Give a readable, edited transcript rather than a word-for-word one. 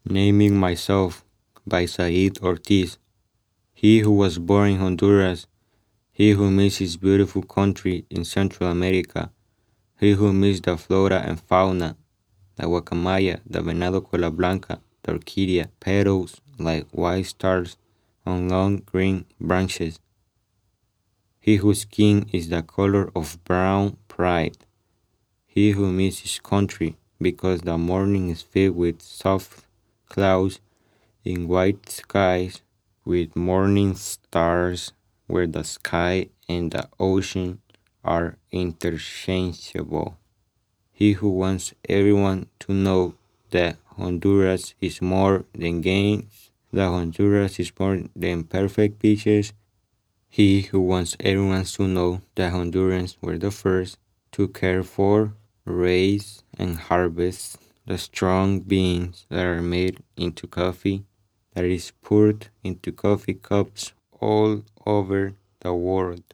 Naming Myself by Said Ortiz. He who was born in Honduras, he who missed his beautiful country in Central America, he who missed the flora and fauna, the guacamaya, the venado cola blanca, the orchidea, petals like white stars on long green branches. He whose skin is the color of brown pride, he who missed his country because the morning is filled with soft clouds in white skies with morning stars where the sky and the ocean are interchangeable. He who wants everyone to know that Honduras is more than games, that Honduras is more than perfect beaches. He who wants everyone to know that Hondurans were the first to care for, raise, and harvest the strong beans that are made into coffee, that is poured into coffee cups all over the world.